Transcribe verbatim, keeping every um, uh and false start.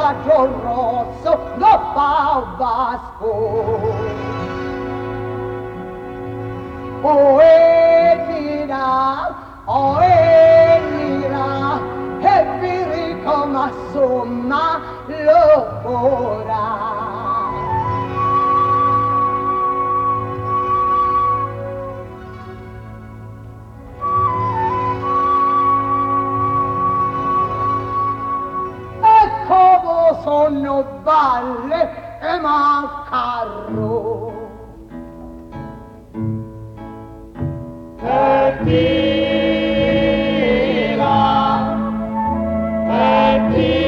raggio rosso lo fa vasco. O Elvira, o Elvira, e virico ma somma lo vorrà. Sono balle e mancarro e tira e tira